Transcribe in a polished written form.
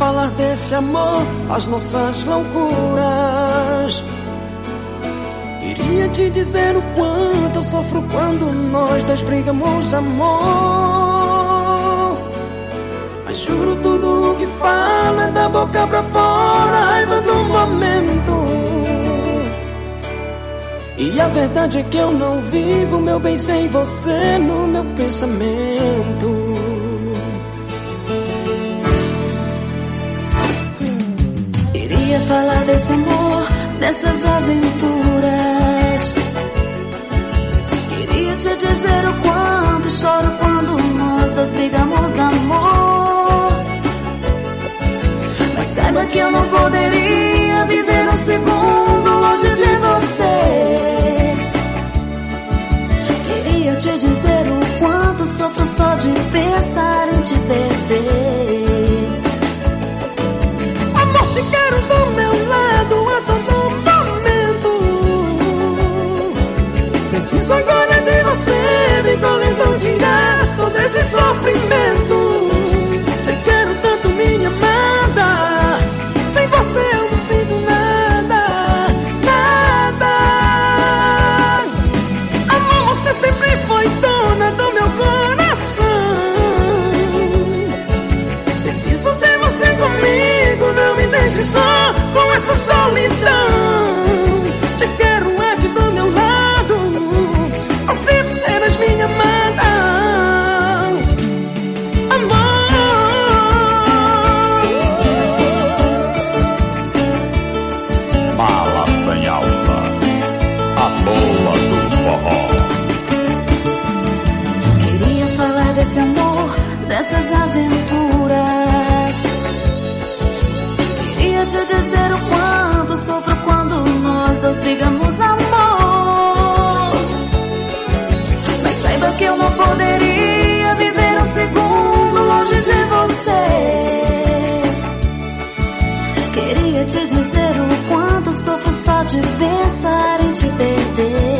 falar desse amor, as nossas loucuras. Queria te dizer o quanto eu sofro quando nós dois brigamos, amor. Mas juro, tudo o que falo é da boca pra fora, a raiva do momento. E a verdade é que eu não vivo meu bem sem você no meu pensamento. Queria falar desse amor, dessas aventuras. Queria te dizer o quanto choro quando nós dois brigamos, amor. Mas saiba que eu não poderia viver um segundo longe de você. Queria te dizer o quanto sofro só de pensar em te perder. Amor, te quero do meu lado a todo momento. Preciso agora de você, me correndo tirar todo esse sofrimento. Te quero tanto, minha amada, sem você eu não sinto nada, nada. Amor, você sempre foi dona do meu coração. Preciso ter você comigo, não me deixe só com essa solidão. Te quero aqui do meu lado, ao sempre serás minha amada. Mala sem alça, a boa do forró. Queria falar desse amor, dessas aventuras. Queria te dizer o quanto sofro quando nós dois brigamos, amor. Mas saiba que eu não poderia viver um segundo longe de você. Queria te dizer o quanto sofro só de pensar em te perder.